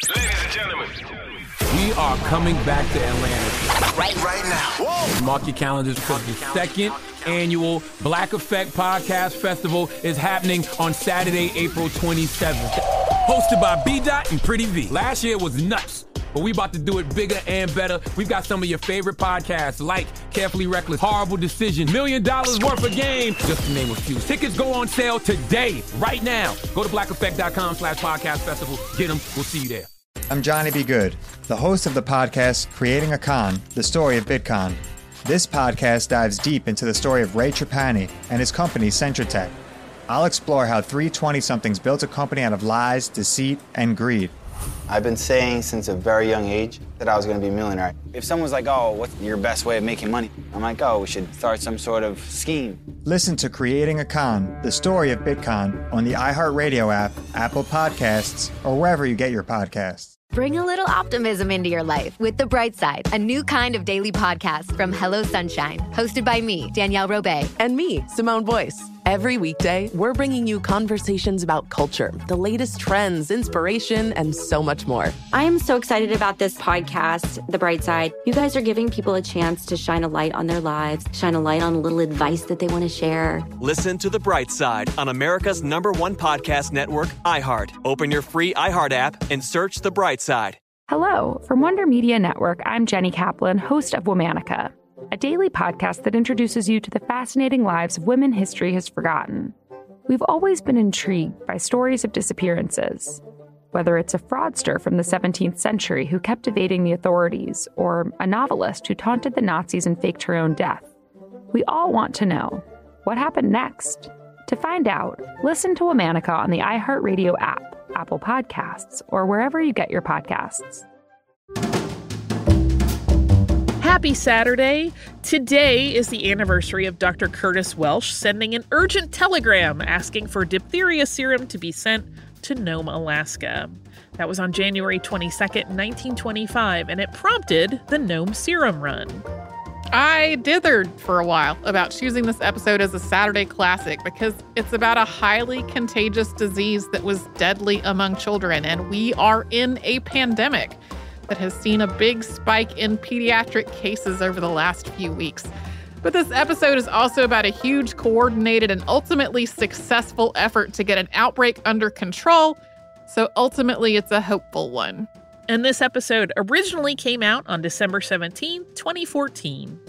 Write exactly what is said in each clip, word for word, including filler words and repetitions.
Ladies and gentlemen, we are coming back to Atlanta. Right, right now. Whoa. Mark your calendars because the second annual Black Effect Podcast Festival is happening on Saturday, April twenty-seventh. Hosted by B-Dot and Pretty V. Last year was nuts, but we about to do it bigger and better. We've got some of your favorite podcasts like Carefully Reckless, Horrible Decision, Million Dollars Worth of Game, just to name a few. Tickets go on sale today, right now. Go to blackeffect.com slash podcast festival. Get them. We'll see you there. I'm Johnny B. Good, the host of the podcast Creating a Con, the story of Bitcoin. This podcast dives deep into the story of Ray Trapani and his company Centratech. I'll explore how three twenty-somethings built a company out of lies, deceit, and greed. I've been saying since a very young age that I was going to be a millionaire. If someone's like, oh, what's your best way of making money? I'm like, oh, we should start some sort of scheme. Listen to Creating a Con, the story of Bitcoin on the iHeartRadio app, Apple Podcasts, or wherever you get your podcasts. Bring a little optimism into your life with The Bright Side, a new kind of daily podcast from Hello Sunshine, hosted by me, Danielle Robay. And me, Simone Boyce. Every weekday, we're bringing you conversations about culture, the latest trends, inspiration, and so much more. I am so excited about this podcast, The Bright Side. You guys are giving people a chance to shine a light on their lives, shine a light on a little advice that they want to share. Listen to The Bright Side on America's number one podcast network, iHeart. Open your free iHeart app and search The Bright Side. Hello. From Wonder Media Network, I'm Jenny Kaplan, host of Womanica, a daily podcast that introduces you to the fascinating lives of women history has forgotten. We've always been intrigued by stories of disappearances, whether it's a fraudster from the seventeenth century who kept evading the authorities, or a novelist who taunted the Nazis and faked her own death. We all want to know, what happened next? To find out, listen to Womanica on the iHeartRadio app, Apple Podcasts, or wherever you get your podcasts. Happy Saturday. Today is the anniversary of Doctor Curtis Welsh sending an urgent telegram asking for diphtheria serum to be sent to Nome, Alaska. That was on January twenty-second, nineteen twenty-five, and it prompted the Nome Serum Run. I dithered for a while about choosing this episode as a Saturday classic because it's about a highly contagious disease that was deadly among children, and we are in a pandemic that has seen a big spike in pediatric cases over the last few weeks. But this episode is also about a huge, coordinated, and ultimately successful effort to get an outbreak under control, so ultimately it's a hopeful one. And this episode originally came out on December seventeenth, twenty fourteen.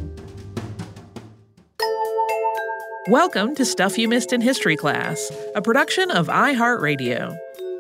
Welcome to Stuff You Missed in History Class, a production of iHeartRadio.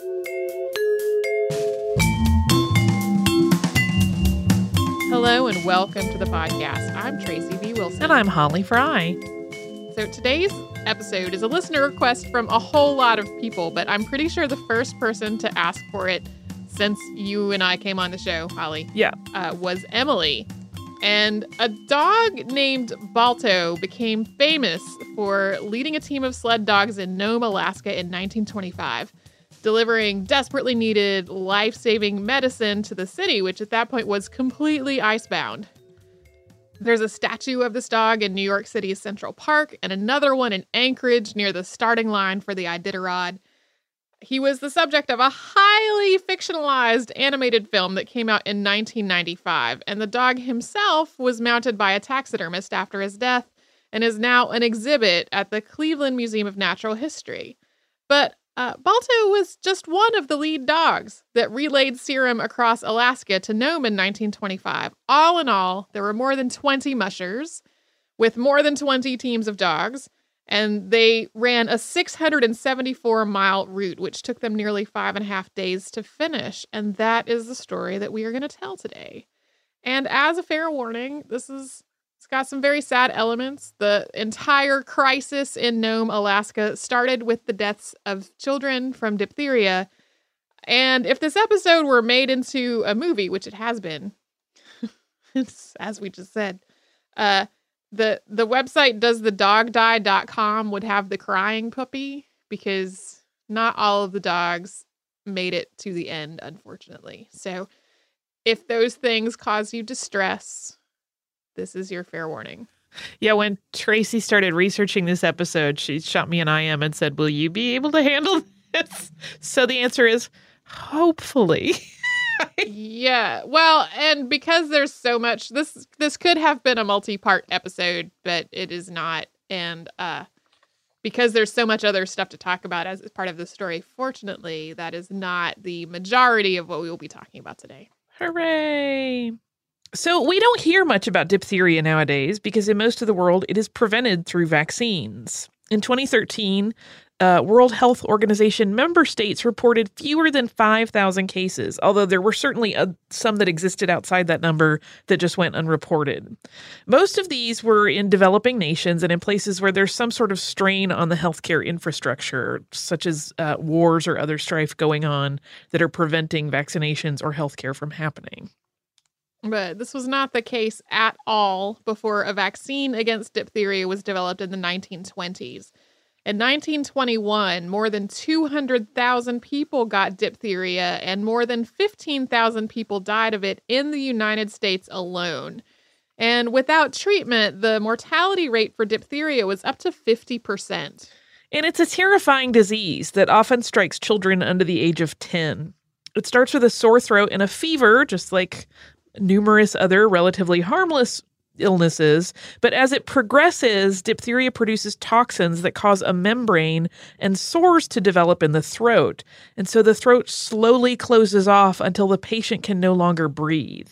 Hello and welcome to the podcast. I'm Tracy V. Wilson. And I'm Holly Fry. So today's episode is a listener request from a whole lot of people, but I'm pretty sure the first person to ask for it since you and I came on the show, Holly, yeah, uh, was Emily. And a dog named Balto became famous for leading a team of sled dogs in Nome, Alaska in nineteen twenty-five. Delivering desperately needed life-saving medicine to the city, which at that point was completely icebound. There's a statue of this dog in New York City's Central Park and another one in Anchorage near the starting line for the Iditarod. He was the subject of a highly fictionalized animated film that came out in nineteen ninety-five, and the dog himself was mounted by a taxidermist after his death and is now an exhibit at the Cleveland Museum of Natural History. But Uh, Balto was just one of the lead dogs that relayed serum across Alaska to Nome in nineteen twenty-five. All in all, there were more than twenty mushers with more than twenty teams of dogs, and they ran a six hundred seventy-four mile route, which took them nearly five and a half days to finish. And that is the story that we are going to tell today. And as a fair warning, this is It's got some very sad elements. The entire crisis in Nome, Alaska started with the deaths of children from diphtheria. And if this episode were made into a movie, which it has been, it's, as we just said, uh, the, the website does the dog die dot com would have the crying puppy because not all of the dogs made it to the end, unfortunately. So if those things cause you distress, this is your fair warning. Yeah, when Tracy started researching this episode, she shot me an I M and said, will you be able to handle this? So the answer is, hopefully. Yeah. Well, and because there's so much, this this could have been a multi-part episode, but it is not. And uh, because there's so much other stuff to talk about as part of the story, fortunately, that is not the majority of what we will be talking about today. Hooray! So we don't hear much about diphtheria nowadays because in most of the world, it is prevented through vaccines. In twenty thirteen, uh, World Health Organization member states reported fewer than five thousand cases, although there were certainly uh, some that existed outside that number that just went unreported. Most of these were in developing nations and in places where there's some sort of strain on the healthcare infrastructure, such as uh, wars or other strife going on that are preventing vaccinations or healthcare from happening. But this was not the case at all before a vaccine against diphtheria was developed in the nineteen twenties. In nineteen twenty-one, more than two hundred thousand people got diphtheria and more than fifteen thousand people died of it in the United States alone. And without treatment, the mortality rate for diphtheria was up to fifty percent. And it's a terrifying disease that often strikes children under the age of ten. It starts with a sore throat and a fever, just like numerous other relatively harmless illnesses, but as it progresses, diphtheria produces toxins that cause a membrane and sores to develop in the throat, and so the throat slowly closes off until the patient can no longer breathe.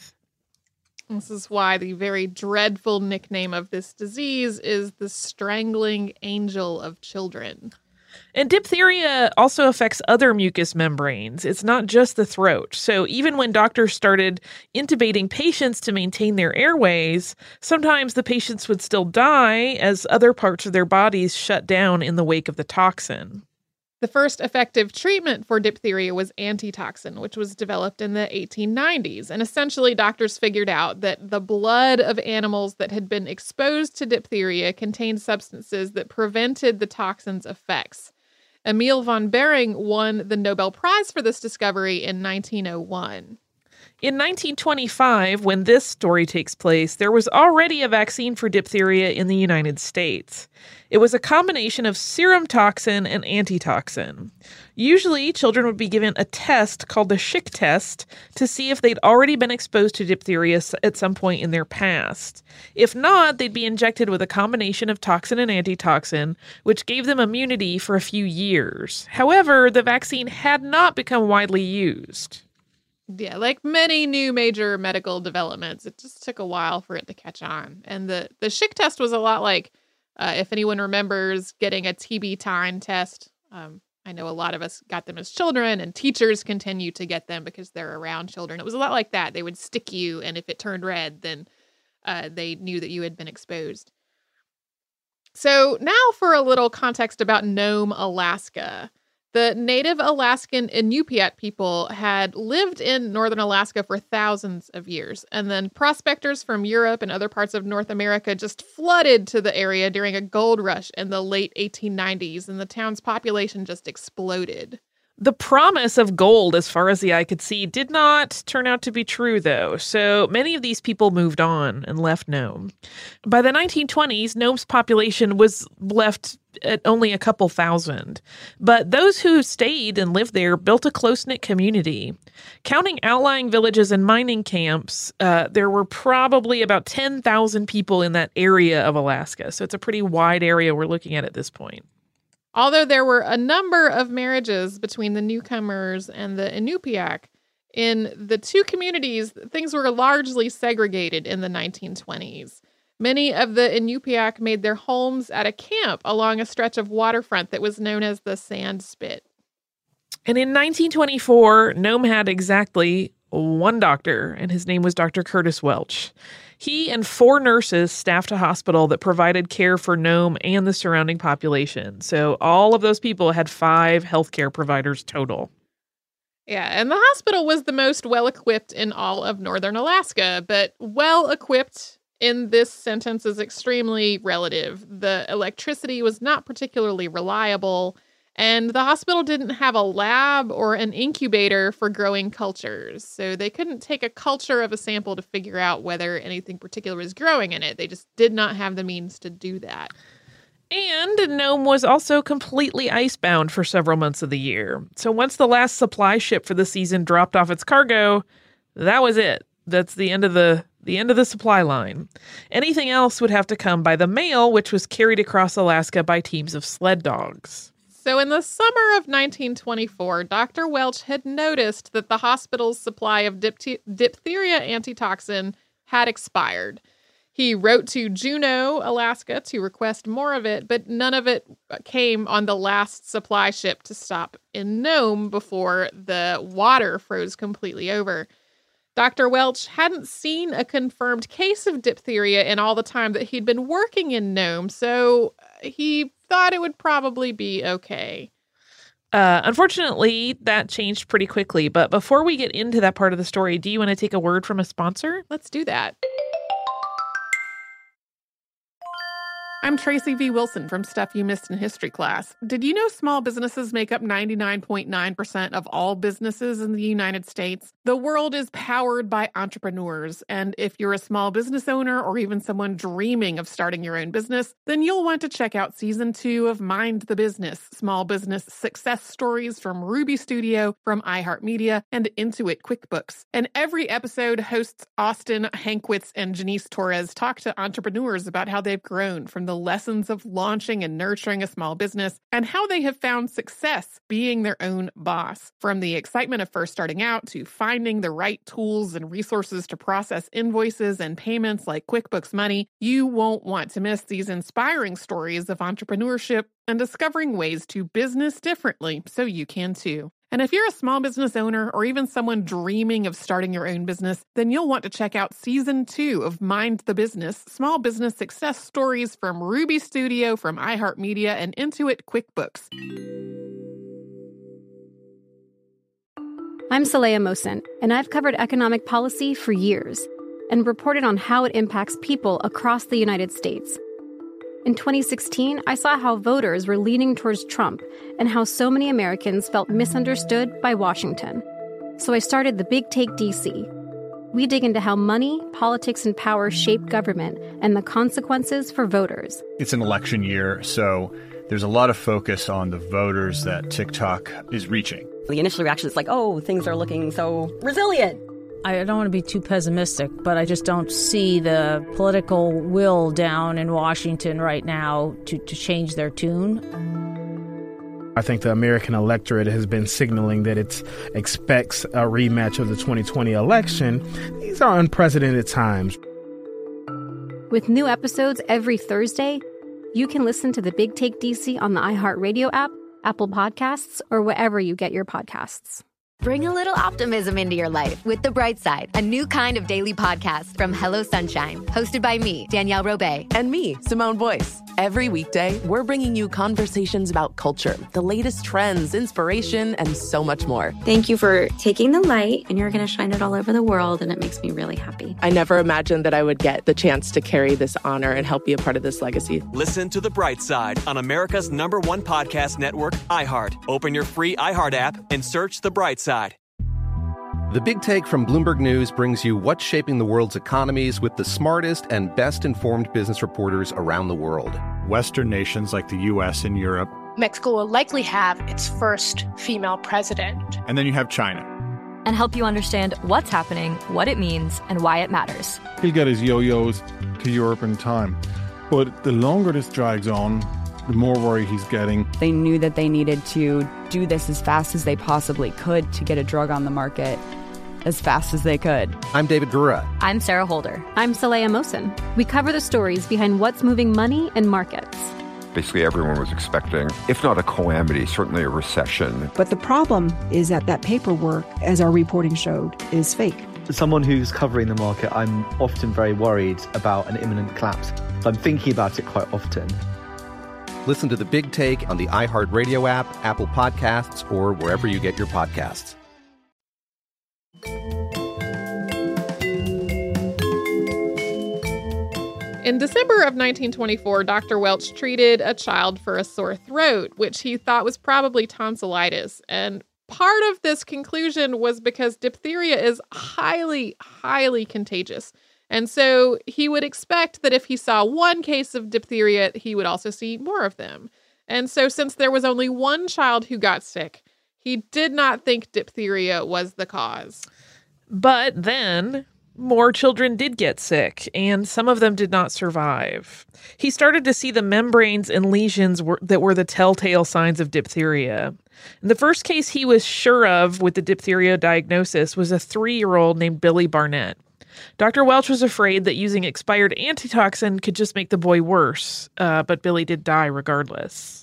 This is why the very dreadful nickname of this disease is the strangling angel of children. And diphtheria also affects other mucous membranes. It's not just the throat. So even when doctors started intubating patients to maintain their airways, sometimes the patients would still die as other parts of their bodies shut down in the wake of the toxin. The first effective treatment for diphtheria was antitoxin, which was developed in the eighteen nineties. And essentially, doctors figured out that the blood of animals that had been exposed to diphtheria contained substances that prevented the toxin's effects. Emil von Behring won the Nobel Prize for this discovery in nineteen oh one. In nineteen twenty-five, when this story takes place, there was already a vaccine for diphtheria in the United States. It was a combination of serum toxin and antitoxin. Usually, children would be given a test called the Schick test to see if they'd already been exposed to diphtheria at some point in their past. If not, they'd be injected with a combination of toxin and antitoxin, which gave them immunity for a few years. However, the vaccine had not become widely used. Yeah, like many new major medical developments, it just took a while for it to catch on. And the, the Schick test was a lot like, uh, if anyone remembers getting a T B time test. Um, I know a lot of us got them as children, and teachers continue to get them because they're around children. It was a lot like that. They would stick you, and if it turned red, then uh, they knew that you had been exposed. So now for a little context about Nome, Alaska. The native Alaskan Inupiat people had lived in northern Alaska for thousands of years, and then prospectors from Europe and other parts of North America just flooded to the area during a gold rush in the late eighteen nineties, and the town's population just exploded. The promise of gold, as far as the eye could see, did not turn out to be true, though, so many of these people moved on and left Nome. By the nineteen twenties, Nome's population was left at only a couple thousand, but those who stayed and lived there built a close-knit community. Counting outlying villages and mining camps, uh, there were probably about ten thousand people in that area of Alaska, so it's a pretty wide area we're looking at at this point. Although there were a number of marriages between the newcomers and the Inupiaq, in the two communities, things were largely segregated in the nineteen twenties. Many of the Inupiaq made their homes at a camp along a stretch of waterfront that was known as the Sand Spit. And in nineteen twenty-four, Nome had exactly one doctor, and his name was Doctor Curtis Welch. He and four nurses staffed a hospital that provided care for Nome and the surrounding population. So all of those people had five healthcare providers total. Yeah, and the hospital was the most well-equipped in all of northern Alaska, but well-equipped in this sentence is extremely relative. The electricity was not particularly reliable, and the hospital didn't have a lab or an incubator for growing cultures. So they couldn't take a culture of a sample to figure out whether anything particular was growing in it. They just did not have the means to do that. And Nome was also completely icebound for several months of the year. So once the last supply ship for the season dropped off its cargo, that was it. That's the end of the the end of the supply line. Anything else would have to come by the mail, which was carried across Alaska by teams of sled dogs. So in the summer of nineteen twenty-four, Doctor Welch had noticed that the hospital's supply of dipte- diphtheria antitoxin had expired. He wrote to Juneau, Alaska, to request more of it, but none of it came on the last supply ship to stop in Nome before the water froze completely over. Doctor Welch hadn't seen a confirmed case of diphtheria in all the time that he'd been working in Nome, so he thought it would probably be okay. Uh, unfortunately, that changed pretty quickly, but before we get into that part of the story, do you want to take a word from a sponsor? Let's do that. I'm Tracy V. Wilson from Stuff You Missed in History Class. Did you know small businesses make up ninety-nine point nine percent of all businesses in the United States? The world is powered by entrepreneurs, and if you're a small business owner or even someone dreaming of starting your own business, then you'll want to check out Season two of Mind the Business, Small Business Success Stories from Ruby Studio, from iHeartMedia, and Intuit QuickBooks. And every episode, hosts Austin Hankwitz and Janice Torres talk to entrepreneurs about how they've grown from the lessons of launching and nurturing a small business and how they have found success being their own boss. From the excitement of first starting out to finding the right tools and resources to process invoices and payments like QuickBooks Money, you won't want to miss these inspiring stories of entrepreneurship and discovering ways to business differently so you can too. And if you're a small business owner or even someone dreaming of starting your own business, then you'll want to check out Season two of Mind the Business, Small Business Success Stories from Ruby Studio, from iHeartMedia, and Intuit QuickBooks. I'm Saleha Mohsen, and I've covered economic policy for years and reported on how it impacts people across the United States. In twenty sixteen, I saw how voters were leaning towards Trump and how so many Americans felt misunderstood by Washington. So I started the Big Take D C. We dig into how money, politics, and power shape government and the consequences for voters. It's an election year, so there's a lot of focus on the voters that TikTok is reaching. The initial reaction is like, oh, things are looking so resilient. I don't want to be too pessimistic, but I just don't see the political will down in Washington right now to, to change their tune. I think the American electorate has been signaling that it expects a rematch of the twenty twenty election. These are unprecedented times. With new episodes every Thursday, you can listen to the Big Take D C on the iHeartRadio app, Apple Podcasts, or wherever you get your podcasts. Bring a little optimism into your life with The Bright Side, a new kind of daily podcast from Hello Sunshine, hosted by me, Danielle Robay. And me, Simone Boyce. Every weekday, we're bringing you conversations about culture, the latest trends, inspiration, and so much more. Thank you for taking the light, and you're going to shine it all over the world, and it makes me really happy. I never imagined that I would get the chance to carry this honor and help be a part of this legacy. Listen to The Bright Side on America's number one podcast network, iHeart. Open your free iHeart app and search The Bright Side. The Big Take from Bloomberg News brings you what's shaping the world's economies with the smartest and best-informed business reporters around the world. Western nations like the U S and Europe. Mexico will likely have its first female president. And then you have China. And help you understand what's happening, what it means, and why it matters. He'll get his yo-yos to Europe in time. But the longer this drags on, the more worry he's getting. They knew that they needed to do this as fast as they possibly could to get a drug on the market as fast as they could. I'm David Gura. I'm Sarah Holder. I'm Saleha Mohsen. We cover the stories behind what's moving money and markets. Basically, everyone was expecting, if not a calamity, certainly a recession. But the problem is that that paperwork, as our reporting showed, is fake. As someone who's covering the market, I'm often very worried about an imminent collapse. So I'm thinking about it quite often. Listen to The Big Take on the iHeartRadio app, Apple Podcasts, or wherever you get your podcasts. In December of nineteen twenty-four, Doctor Welch treated a child for a sore throat, which he thought was probably tonsillitis. And part of this conclusion was because diphtheria is highly, highly contagious. And so he would expect that if he saw one case of diphtheria, he would also see more of them. And so since there was only one child who got sick, he did not think diphtheria was the cause. But then more children did get sick, and some of them did not survive. He started to see the membranes and lesions were, that were the telltale signs of diphtheria. And the first case he was sure of with the diphtheria diagnosis was a three-year-old named Billy Barnett. Doctor Welch was afraid that using expired antitoxin could just make the boy worse, uh, but Billy did die regardless.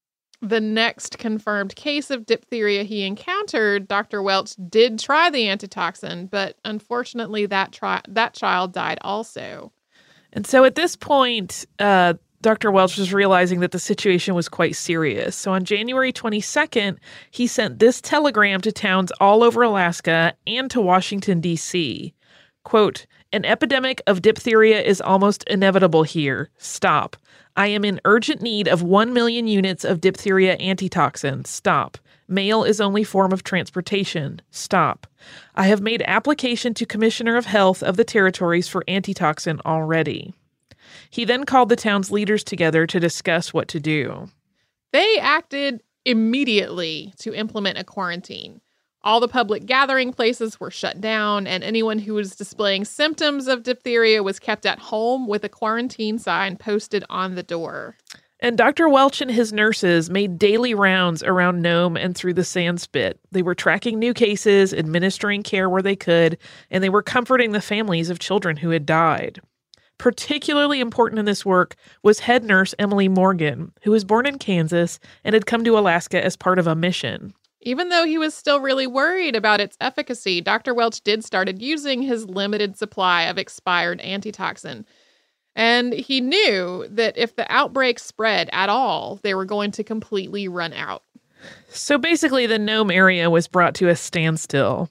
The next confirmed case of diphtheria he encountered, Doctor Welch did try the antitoxin, but unfortunately that tri- that child died also. And so at this point, uh, Doctor Welch was realizing that the situation was quite serious. So on January twenty-second, he sent this telegram to towns all over Alaska and to Washington, D C Quote, "An epidemic of diphtheria is almost inevitable here. Stop. I am in urgent need of one million units of diphtheria antitoxin. Stop. Mail is only form of transportation. Stop. I have made application to Commissioner of Health of the territories for antitoxin already." He then called the town's leaders together to discuss what to do. They acted immediately to implement a quarantine. All the public gathering places were shut down, and anyone who was displaying symptoms of diphtheria was kept at home with a quarantine sign posted on the door. And Doctor Welch and his nurses made daily rounds around Nome and through the Sandspit. They were tracking new cases, administering care where they could, and they were comforting the families of children who had died. Particularly important in this work was head nurse Emily Morgan, who was born in Kansas and had come to Alaska as part of a mission. Even though he was still really worried about its efficacy, Doctor Welch did started using his limited supply of expired antitoxin. And he knew that if the outbreak spread at all, they were going to completely run out. So basically, the Nome area was brought to a standstill.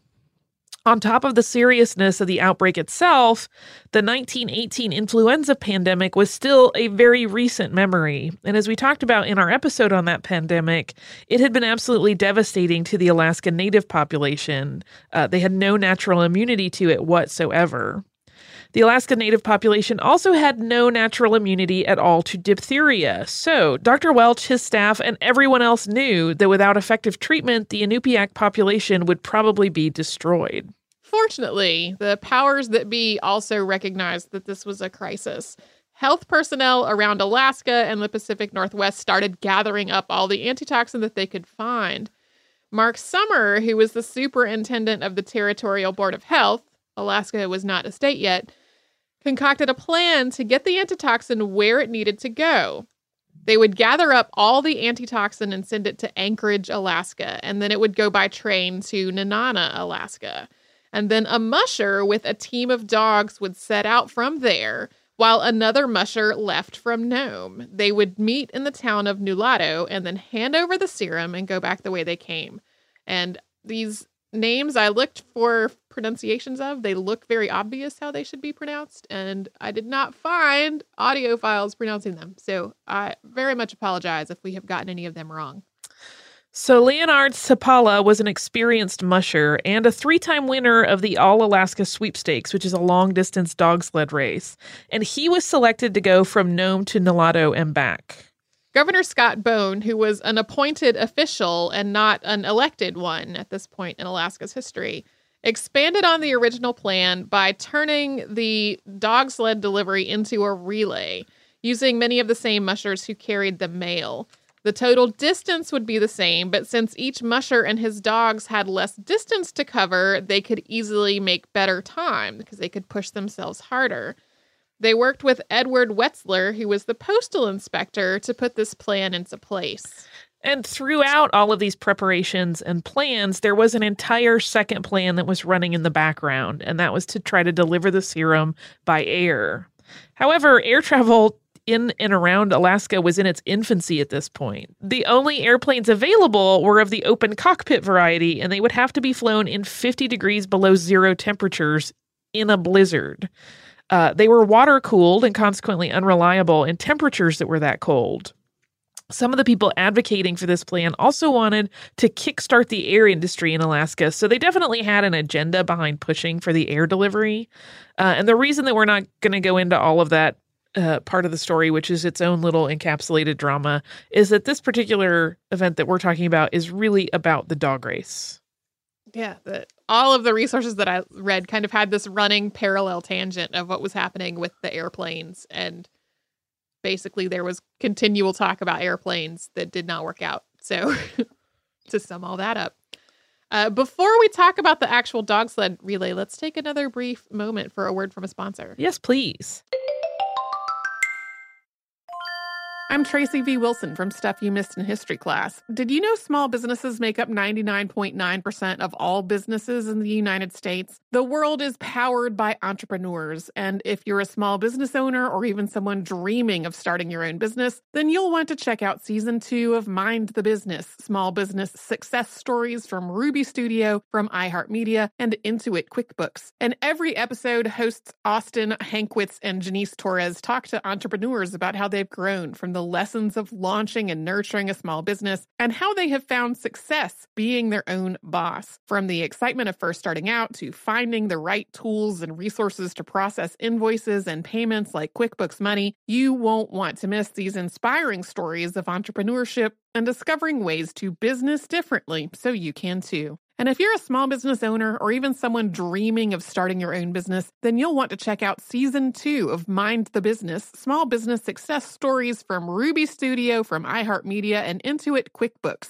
On top of the seriousness of the outbreak itself, the nineteen eighteen influenza pandemic was still a very recent memory. And as we talked about in our episode on that pandemic, it had been absolutely devastating to the Alaska Native population. Uh, they had no natural immunity to it whatsoever. The Alaska Native population also had no natural immunity at all to diphtheria. So Doctor Welch, his staff, and everyone else knew that without effective treatment, the Inupiaq population would probably be destroyed. Fortunately, the powers that be also recognized that this was a crisis. Health personnel around Alaska and the Pacific Northwest started gathering up all the antitoxin that they could find. Mark Summer, who was the superintendent of the Territorial Board of Health, Alaska was not a state yet, concocted a plan to get the antitoxin where it needed to go. They would gather up all the antitoxin and send it to Anchorage, Alaska, and then it would go by train to Nenana, Alaska. And then a musher with a team of dogs would set out from there, while another musher left from Nome. They would meet in the town of Nulato and then hand over the serum and go back the way they came. And these names I looked for pronunciations of, they look very obvious how they should be pronounced, and I did not find audio files pronouncing them. So I very much apologize if we have gotten any of them wrong. So Leonard Sapala was an experienced musher and a three-time winner of the All-Alaska Sweepstakes, which is a long-distance dog sled race. And he was selected to go from Nome to Nulato and back. Governor Scott Bone, who was an appointed official and not an elected one at this point in Alaska's history, expanded on the original plan by turning the dog sled delivery into a relay, using many of the same mushers who carried the mail. The total distance would be the same, but since each musher and his dogs had less distance to cover, they could easily make better time because they could push themselves harder. They worked with Edward Wetzler, who was the postal inspector, to put this plan into place. And throughout all of these preparations and plans, there was an entire second plan that was running in the background, and that was to try to deliver the serum by air. However, air travel in and around Alaska was in its infancy at this point. The only airplanes available were of the open cockpit variety, and they would have to be flown in fifty degrees below zero temperatures in a blizzard. Uh, they were water-cooled and consequently unreliable in temperatures that were that cold. Some of the people advocating for this plan also wanted to kickstart the air industry in Alaska, so they definitely had an agenda behind pushing for the air delivery. Uh, and the reason that we're not going to go into all of that uh, part of the story, which is its own little encapsulated drama, is that this particular event that we're talking about is really about the dog race. Yeah, the, all of the resources that I read kind of had this running parallel tangent of what was happening with the airplanes, and basically, there was continual talk about airplanes that did not work out. So to sum all that up. Uh, before we talk about the actual dog sled relay, let's take another brief moment for a word from a sponsor. Yes, please. I'm Tracy V. Wilson from Stuff You Missed in History class. Did you know small businesses make up ninety-nine point nine percent of all businesses in the United States? The world is powered by entrepreneurs, and if you're a small business owner or even someone dreaming of starting your own business, then you'll want to check out season two of Mind the Business, small business success stories from Ruby Studio, from iHeartMedia, and Intuit QuickBooks. And every episode, hosts Austin Hankwitz and Janice Torres talk to entrepreneurs about how they've grown from the lessons of launching and nurturing a small business and how they have found success being their own boss. From the excitement of first starting out to finding the right tools and resources to process invoices and payments like QuickBooks Money, you won't want to miss these inspiring stories of entrepreneurship and discovering ways to business differently so you can too. And if you're a small business owner or even someone dreaming of starting your own business, then you'll want to check out season two of Mind the Business, small business success stories from Ruby Studio, from iHeartMedia, and Intuit QuickBooks.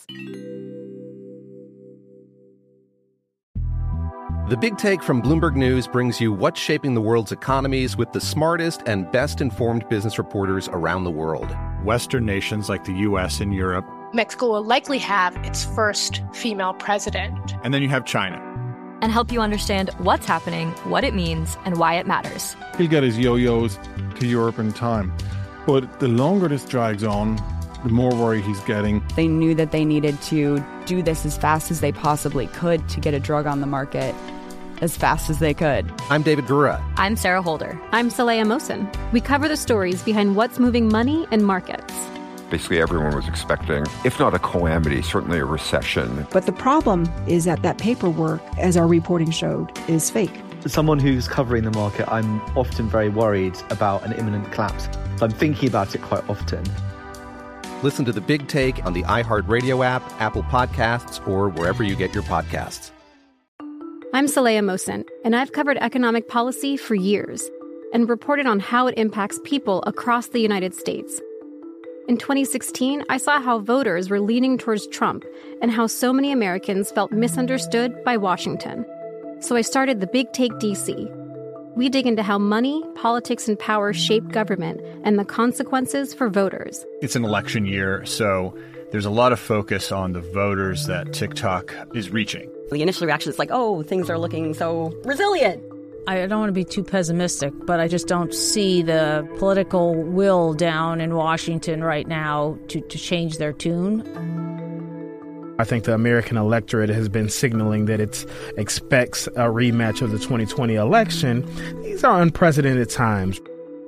The Big Take from Bloomberg News brings you what's shaping the world's economies with the smartest and best-informed business reporters around the world. Western nations like the U S and Europe. Mexico will likely have its first female president. And then you have China. And help you understand what's happening, what it means, and why it matters. He'll get his yo-yos to Europe in time. But the longer this drags on, the more worry he's getting. They knew that they needed to do this as fast as they possibly could to get a drug on the market as fast as they could. I'm David Gura. I'm Sarah Holder. I'm Saleha Mohsen. We cover the stories behind what's moving money and markets. Basically, everyone was expecting, if not a calamity, certainly a recession. But the problem is that that paperwork, as our reporting showed, is fake. As someone who's covering the market, I'm often very worried about an imminent collapse. I'm thinking about it quite often. Listen to The Big Take on the iHeartRadio app, Apple Podcasts, or wherever you get your podcasts. I'm Saleha Mohsen, and I've covered economic policy for years and reported on how it impacts people across the United States. In twenty sixteen, I saw how voters were leaning towards Trump and how so many Americans felt misunderstood by Washington. So I started The Big Take D C. We dig into how money, politics, and power shape government and the consequences for voters. It's an election year, so there's a lot of focus on the voters that TikTok is reaching. The initial reaction is like, oh, things are looking so resilient. I don't want to be too pessimistic, but I just don't see the political will down in Washington right now to, to change their tune. I think the American electorate has been signaling that it expects a rematch of the twenty twenty election. These are unprecedented times.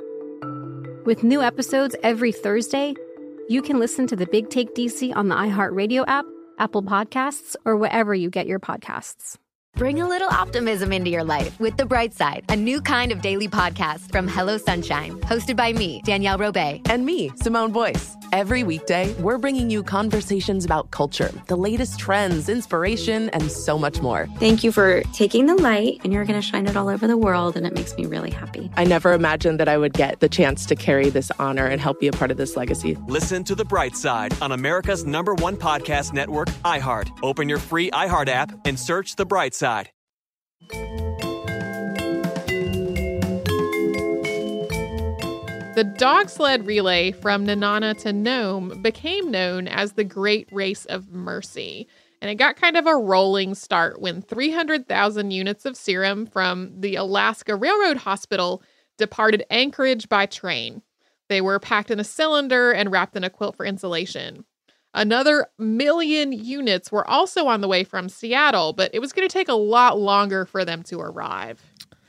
With new episodes every Thursday, you can listen to The Big Take D C on the iHeartRadio app, Apple Podcasts, or wherever you get your podcasts. Bring a little optimism into your life with The Bright Side, a new kind of daily podcast from Hello Sunshine, hosted by me, Danielle Robay. And me, Simone Boyce. Every weekday, we're bringing you conversations about culture, the latest trends, inspiration, and so much more. Thank you for taking the light, and you're going to shine it all over the world, and it makes me really happy. I never imagined that I would get the chance to carry this honor and help be a part of this legacy. Listen to The Bright Side on America's number one podcast network, iHeart. Open your free iHeart app and search The Bright Side. The dog sled relay from Nenana to Nome became known as the Great Race of Mercy. And it got kind of a rolling start when three hundred thousand units of serum from the Alaska Railroad Hospital departed Anchorage by train. They were packed in a cylinder and wrapped in a quilt for insulation. Another million units were also on the way from Seattle, but it was going to take a lot longer for them to arrive.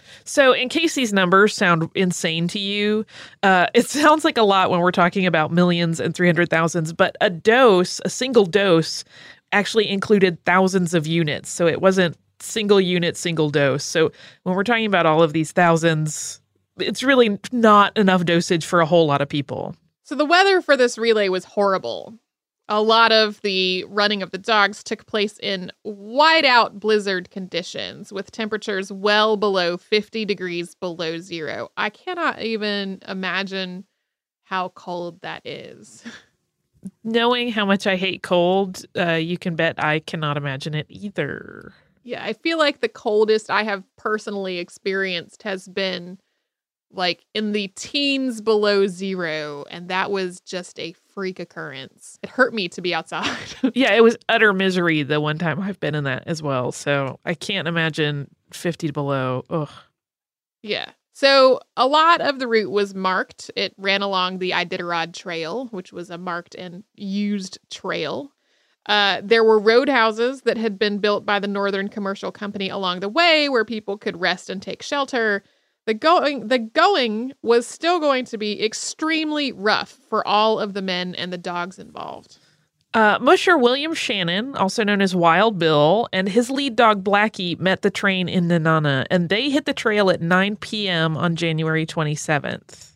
So in case these numbers sound insane to you, uh, it sounds like a lot when we're talking about millions and three hundred thousands, but a dose, a single dose, actually included thousands of units. So it wasn't single unit, single dose. So when we're talking about all of these thousands, it's really not enough dosage for a whole lot of people. So the weather for this relay was horrible. A lot of the running of the dogs took place in whiteout blizzard conditions with temperatures well below fifty degrees below zero. I cannot even imagine how cold that is. Knowing how much I hate cold, uh, you can bet I cannot imagine it either. Yeah, I feel like the coldest I have personally experienced has been like in the teens below zero, and that was just a freak occurrence. It hurt me to be outside. Yeah, it was utter misery the one time I've been in that as well, so I can't imagine fifty below. Ugh. Yeah. So a lot of the route was marked. It ran along the Iditarod Trail, which was a marked and used trail. Uh, there were roadhouses that had been built by the Northern Commercial Company along the way where people could rest and take shelter. The going, the going was still going to be extremely rough for all of the men and the dogs involved. Uh, Musher William Shannon, also known as Wild Bill, and his lead dog Blackie met the train in Nenana, and they hit the trail at nine p.m. on January twenty-seventh.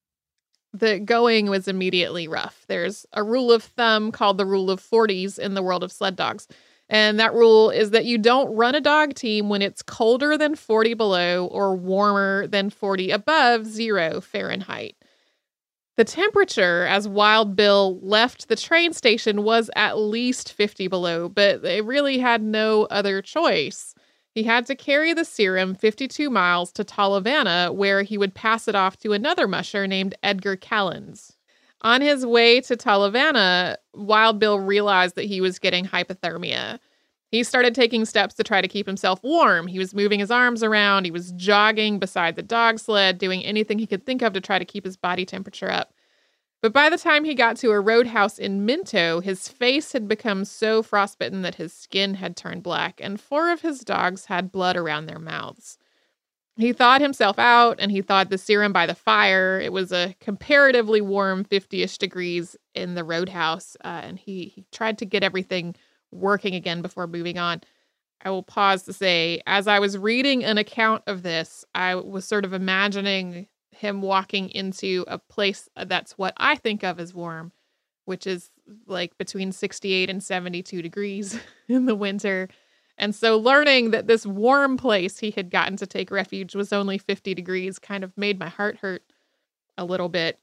The going was immediately rough. There's a rule of thumb called the rule of forties in the world of sled dogs. And that rule is that you don't run a dog team when it's colder than forty below or warmer than forty above zero Fahrenheit. The temperature as Wild Bill left the train station was at least fifty below, but they really had no other choice. He had to carry the serum fifty-two miles to Talavana, where he would pass it off to another musher named Edgar Callens. On his way to Talavana, Wild Bill realized that he was getting hypothermia. He started taking steps to try to keep himself warm. He was moving his arms around. He was jogging beside the dog sled, doing anything he could think of to try to keep his body temperature up. But by the time he got to a roadhouse in Minto, his face had become so frostbitten that his skin had turned black, and four of his dogs had blood around their mouths. He thawed himself out, and he thawed the serum by the fire. It was a comparatively warm fifty-ish degrees in the roadhouse, uh, and he, he tried to get everything working again before moving on. I will pause to say, as I was reading an account of this, I was sort of imagining him walking into a place that's what I think of as warm, which is like between sixty-eight and seventy-two degrees in the winter. And so learning that this warm place he had gotten to take refuge was only fifty degrees kind of made my heart hurt a little bit.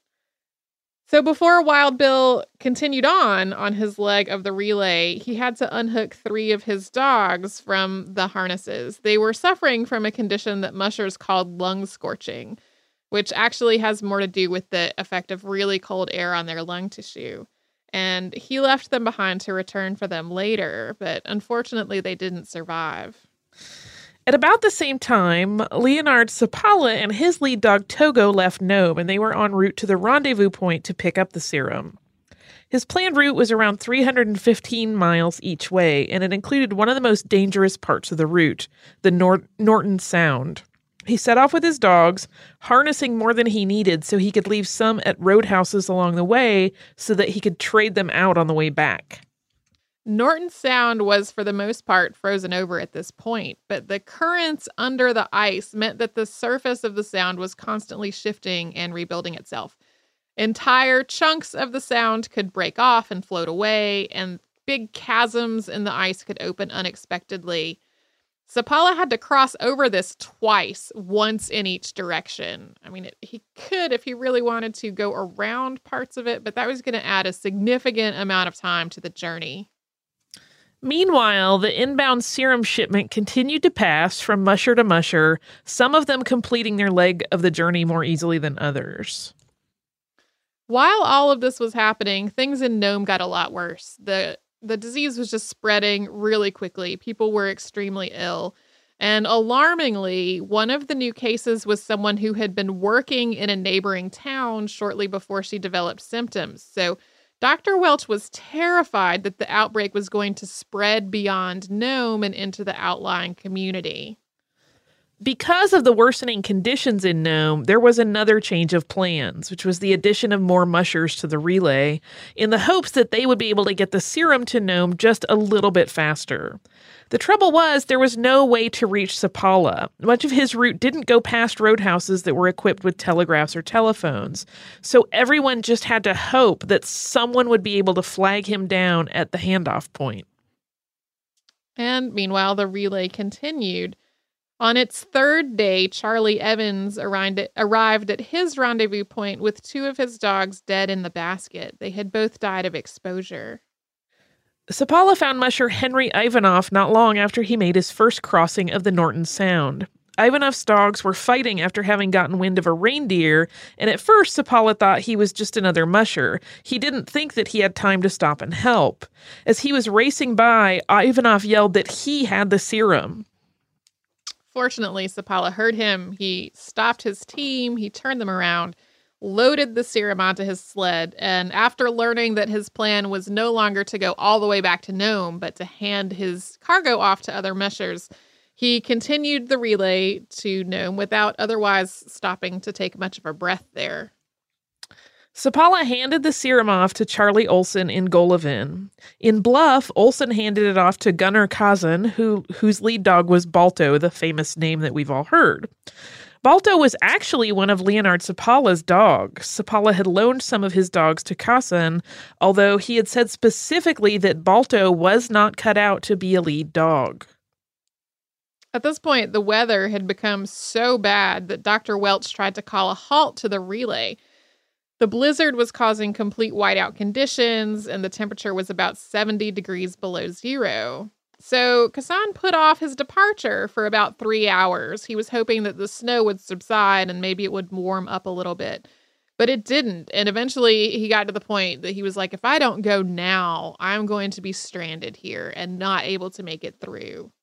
So before Wild Bill continued on on his leg of the relay, he had to unhook three of his dogs from the harnesses. They were suffering from a condition that mushers called lung scorching, which actually has more to do with the effect of really cold air on their lung tissue. And he left them behind to return for them later, but unfortunately they didn't survive. At about the same time, Leonard Sapala and his lead dog Togo left Nome, and they were en route to the rendezvous point to pick up the serum. His planned route was around three hundred fifteen miles each way, and it included one of the most dangerous parts of the route, the Nor- Norton Sound. He set off with his dogs, harnessing more than he needed so he could leave some at roadhouses along the way so that he could trade them out on the way back. Norton Sound was, for the most part, frozen over at this point, but the currents under the ice meant that the surface of the sound was constantly shifting and rebuilding itself. Entire chunks of the sound could break off and float away, and big chasms in the ice could open unexpectedly. Sapala had to cross over this twice, once in each direction. I mean, it, he could, if he really wanted to, go around parts of it, but that was going to add a significant amount of time to the journey. Meanwhile, the inbound serum shipment continued to pass from musher to musher, some of them completing their leg of the journey more easily than others. While all of this was happening, things in Nome got a lot worse. The The disease was just spreading really quickly. People were extremely ill. And alarmingly, one of the new cases was someone who had been working in a neighboring town shortly before she developed symptoms. So Doctor Welch was terrified that the outbreak was going to spread beyond Nome and into the outlying community. Because of the worsening conditions in Nome, there was another change of plans, which was the addition of more mushers to the relay, in the hopes that they would be able to get the serum to Nome just a little bit faster. The trouble was there was no way to reach Sapala. Much of his route didn't go past roadhouses that were equipped with telegraphs or telephones, so everyone just had to hope that someone would be able to flag him down at the handoff point. And meanwhile, the relay continued. On its third day, Charlie Evans arrived at, arrived at his rendezvous point with two of his dogs dead in the basket. They had both died of exposure. Sapala found musher Henry Ivanoff not long after he made his first crossing of the Norton Sound. Ivanoff's dogs were fighting after having gotten wind of a reindeer, and at first Sapala thought he was just another musher. He didn't think that he had time to stop and help. As he was racing by, Ivanoff yelled that he had the serum. Fortunately, Sapala heard him. He stopped his team, he turned them around, loaded the serum onto his sled, and after learning that his plan was no longer to go all the way back to Nome, but to hand his cargo off to other mushers, he continued the relay to Nome without otherwise stopping to take much of a breath there. Sapala handed the serum off to Charlie Olson in Golovin. In Bluff, Olson handed it off to Gunnar Kazan, who, whose lead dog was Balto, the famous name that we've all heard. Balto was actually one of Leonard Sapala's dogs. Sapala had loaned some of his dogs to Kazan, although he had said specifically that Balto was not cut out to be a lead dog. At this point, the weather had become so bad that Doctor Welch tried to call a halt to the relay. The blizzard was causing complete whiteout conditions, and the temperature was about seventy degrees below zero. So Kazan put off his departure for about three hours. He was hoping that the snow would subside and maybe it would warm up a little bit. But it didn't, and eventually he got to the point that he was like, if I don't go now, I'm going to be stranded here and not able to make it through.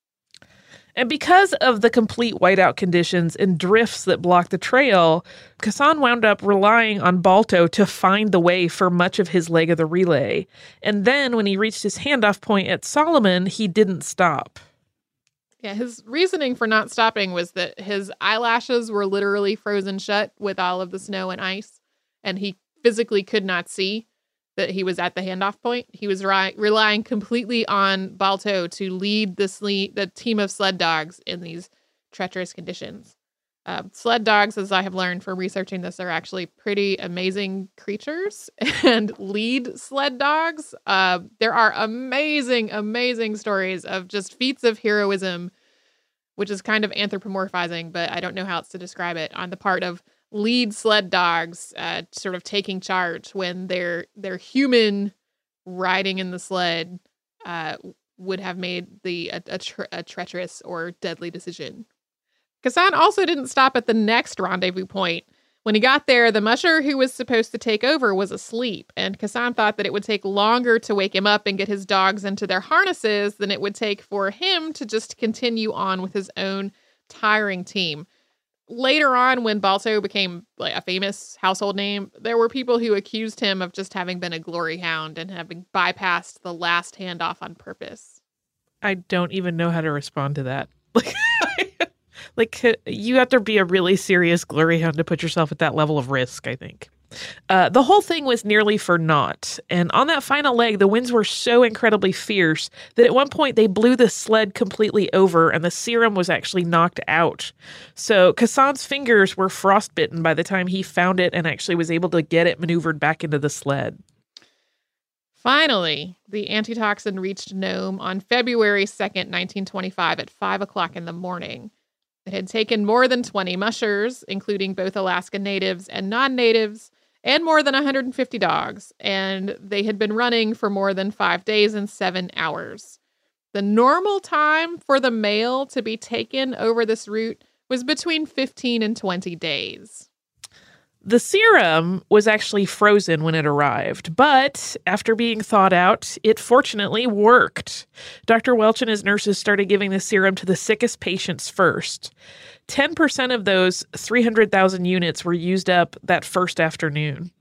And because of the complete whiteout conditions and drifts that blocked the trail, Kazan wound up relying on Balto to find the way for much of his leg of the relay. And then when he reached his handoff point at Solomon, he didn't stop. Yeah, his reasoning for not stopping was that his eyelashes were literally frozen shut with all of the snow and ice, and he physically could not see that he was at the handoff point. He was ri- relying completely on Balto to lead the, sle- the team of sled dogs in these treacherous conditions. Uh, sled dogs, as I have learned from researching this, are actually pretty amazing creatures. And lead sled dogs, uh, there are amazing, amazing stories of just feats of heroism, which is kind of anthropomorphizing, but I don't know how else to describe it, on the part of lead sled dogs uh, sort of taking charge when their their human riding in the sled uh, would have made the a, a, tre- a treacherous or deadly decision. Kazan also didn't stop at the next rendezvous point. When he got there, the musher who was supposed to take over was asleep, and Kazan thought that it would take longer to wake him up and get his dogs into their harnesses than it would take for him to just continue on with his own tiring team. Later on, when Balto became like a famous household name, there were people who accused him of just having been a glory hound and having bypassed the last handoff on purpose. I don't even know how to respond to that. Like, like you have to be a really serious glory hound to put yourself at that level of risk, I think. Uh, the whole thing was nearly for naught, and on that final leg, the winds were so incredibly fierce that at one point they blew the sled completely over and the serum was actually knocked out. So Kazan's fingers were frostbitten by the time he found it and actually was able to get it maneuvered back into the sled. Finally, the antitoxin reached Nome on February second, nineteen twenty-five at five o'clock in the morning. It had taken more than twenty mushers, including both Alaska natives and non-natives, and more than one hundred fifty dogs, and they had been running for more than five days and seven hours. The normal time for the mail to be taken over this route was between fifteen and twenty days. The serum was actually frozen when it arrived, but after being thawed out, it fortunately worked. Doctor Welch and his nurses started giving the serum to the sickest patients first. ten percent of those three hundred thousand units were used up that first afternoon.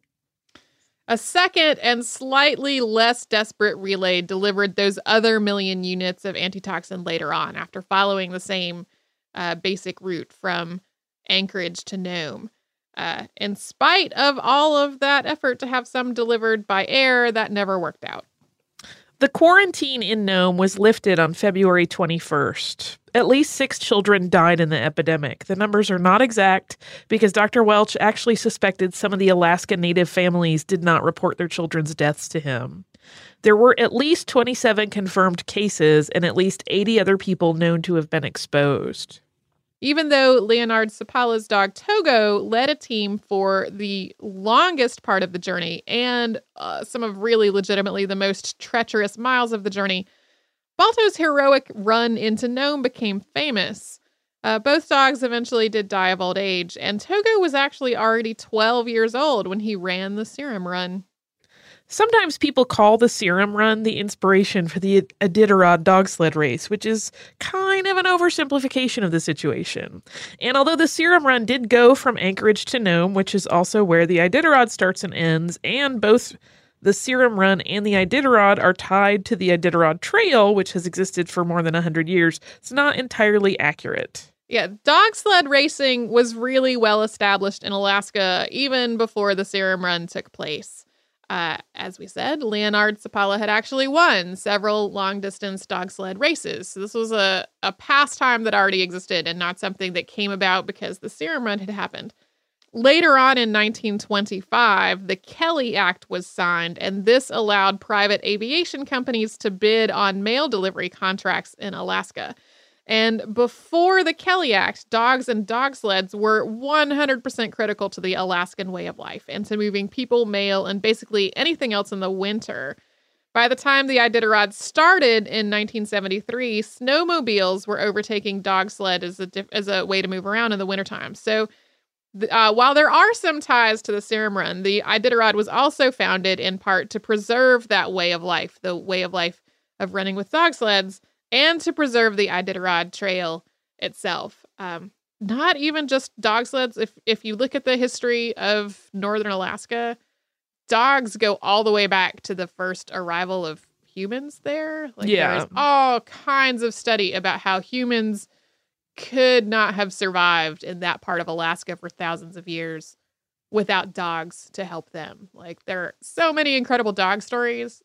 A second and slightly less desperate relay delivered those other million units of antitoxin later on, after following the same uh, basic route from Anchorage to Nome. Uh, in spite of all of that effort to have some delivered by air, that never worked out. The quarantine in Nome was lifted on February twenty-first. At least six children died in the epidemic. The numbers are not exact because Doctor Welch actually suspected some of the Alaska Native families did not report their children's deaths to him. There were at least twenty-seven confirmed cases and at least eighty other people known to have been exposed. Even though Leonard Sapala's dog Togo led a team for the longest part of the journey and uh, some of really legitimately the most treacherous miles of the journey, Balto's heroic run into Nome became famous. Uh, both dogs eventually did die of old age, and Togo was actually already twelve years old when he ran the Serum Run. Sometimes people call the Serum Run the inspiration for the Iditarod dog sled race, which is kind of an oversimplification of the situation. And although the Serum Run did go from Anchorage to Nome, which is also where the Iditarod starts and ends, and both the Serum Run and the Iditarod are tied to the Iditarod Trail, which has existed for more than one hundred years, it's not entirely accurate. Yeah, dog sled racing was really well established in Alaska even before the Serum Run took place. Uh, as we said, Leonard Sapala had actually won several long-distance dog sled races. So this was a, a pastime that already existed and not something that came about because the Serum Run had happened. Later on in nineteen twenty-five, the Kelly Act was signed, and this allowed private aviation companies to bid on mail delivery contracts in Alaska. And before the Kelly Act, dogs and dog sleds were one hundred percent critical to the Alaskan way of life and to moving people, mail, and basically anything else in the winter. By the time the Iditarod started in nineteen seventy-three, snowmobiles were overtaking dog sled as a, diff- as a way to move around in the wintertime. So uh, while there are some ties to the Serum Run, the Iditarod was also founded in part to preserve that way of life, the way of life of running with dog sleds, and to preserve the Iditarod Trail itself. Um, not even just dog sleds. If if you look at the history of northern Alaska, dogs go all the way back to the first arrival of humans there. Like, yeah. There's all kinds of study about how humans could not have survived in that part of Alaska for thousands of years without dogs to help them. Like, there are so many incredible dog stories.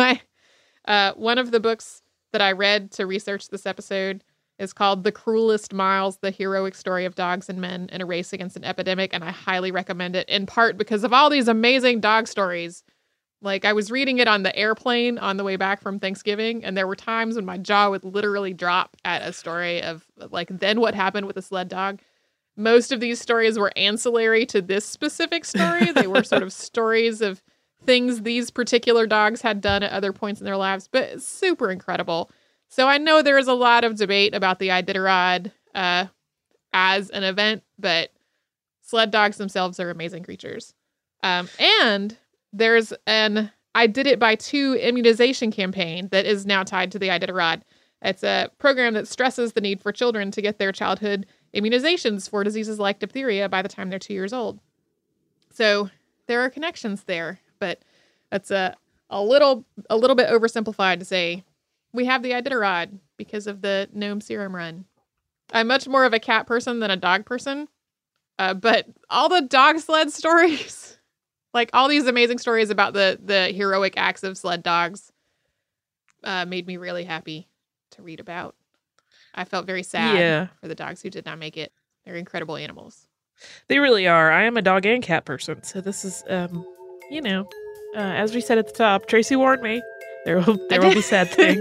uh, one of the books that I read to research this episode is called The Cruelest Miles, The Heroic Story of Dogs and Men in a Race Against an Epidemic, and I highly recommend it, in part because of all these amazing dog stories. Like, I was reading it on the airplane on the way back from Thanksgiving, and there were times when my jaw would literally drop at a story of, like, then what happened with a sled dog. Most of these stories were ancillary to this specific story. They were sort of stories of things these particular dogs had done at other points in their lives, but it's super incredible. So I know there is a lot of debate about the Iditarod uh, as an event, but sled dogs themselves are amazing creatures. Um, and there's an I Did It By Two immunization campaign that is now tied to the Iditarod. It's a program that stresses the need for children to get their childhood immunizations for diseases like diphtheria by the time they're two years old. So there are connections there. But that's a, a little a little bit oversimplified to say we have the Iditarod because of the Nome Serum Run. I'm much more of a cat person than a dog person. Uh, but all the dog sled stories, like all these amazing stories about the, the heroic acts of sled dogs, uh, made me really happy to read about. I felt very sad yeah. for the dogs who did not make it. They're incredible animals. They really are. I am a dog and cat person, so this is... Um... You know, uh, as we said at the top, Tracy warned me. There will there will be sad things.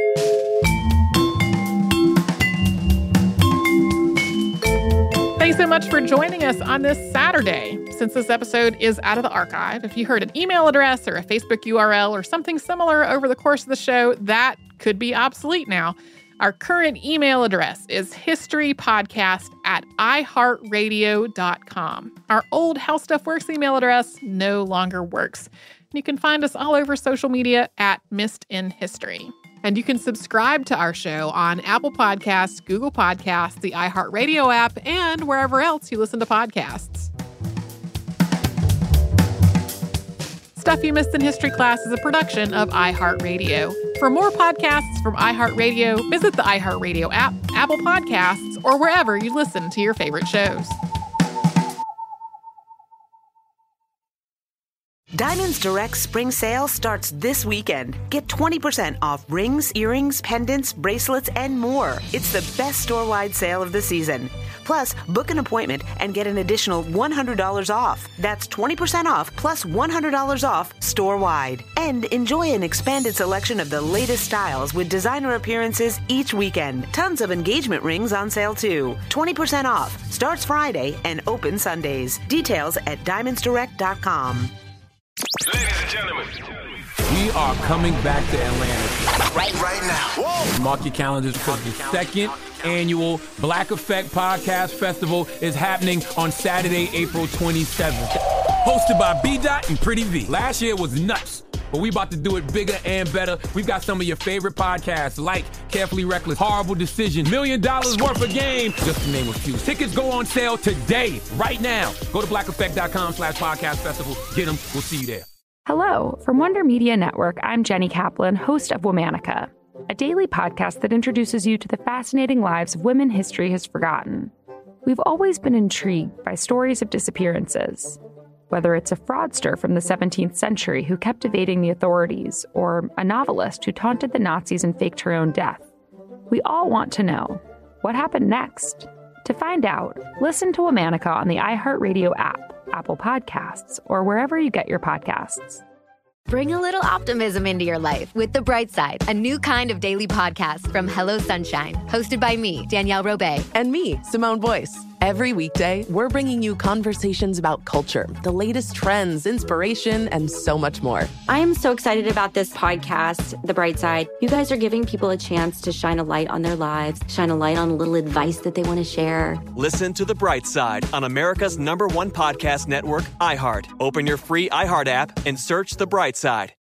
Thanks so much for joining us on this Saturday. Since this episode is out of the archive, if you heard an email address or a Facebook U R L or something similar over the course of the show, that could be obsolete now. Our current email address is historypodcast at iheartradio dot com. Our old How Stuff Works email address no longer works. You can find us all over social media at Missed in History. And you can subscribe to our show on Apple Podcasts, Google Podcasts, the iHeartRadio app, and wherever else you listen to podcasts. Stuff You Missed in History Class is a production of iHeartRadio. For more podcasts from iHeartRadio, visit the iHeartRadio app, Apple Podcasts, Podcasts or wherever you listen to your favorite shows. Diamonds Direct Spring Sale starts this weekend. Get twenty percent off rings, earrings, pendants, bracelets, and more. It's the best store-wide sale of the season. Plus, book an appointment and get an additional one hundred dollars off. That's twenty percent off plus one hundred dollars off store-wide. And enjoy an expanded selection of the latest styles with designer appearances each weekend. Tons of engagement rings on sale too. twenty percent off. Starts Friday and open Sundays. Details at diamonds direct dot com. Ladies and gentlemen, we are coming back to Atlanta. Right, right now. Whoa. Mark your calendars because the second annual Black Effect Podcast Festival is happening on Saturday, April twenty-seventh. Hosted by B-Dot and Pretty V. Last year was nuts, but we about to do it bigger and better. We've got some of your favorite podcasts like Carefully Reckless, Horrible Decision, Million Dollars Worth of Game, just to name a few. Tickets go on sale today, right now. Go to black effect dot com slash podcast festival. Get them. We'll see you there. Hello. From Wonder Media Network, I'm Jenny Kaplan, host of Womanica, a daily podcast that introduces you to the fascinating lives of women history has forgotten. We've always been intrigued by stories of disappearances, whether it's a fraudster from the seventeenth century who kept evading the authorities, or a novelist who taunted the Nazis and faked her own death. We all want to know, what happened next? To find out, listen to Womanica on the iHeartRadio app, Apple Podcasts, or wherever you get your podcasts. Bring a little optimism into your life with The Bright Side, a new kind of daily podcast from Hello Sunshine, hosted by me, Danielle Robay. And me, Simone Boyce. Every weekday, we're bringing you conversations about culture, the latest trends, inspiration, and so much more. I am so excited about this podcast, The Bright Side. You guys are giving people a chance to shine a light on their lives, shine a light on a little advice that they want to share. Listen to The Bright Side on America's number one podcast network, iHeart. Open your free iHeart app and search The Bright Side.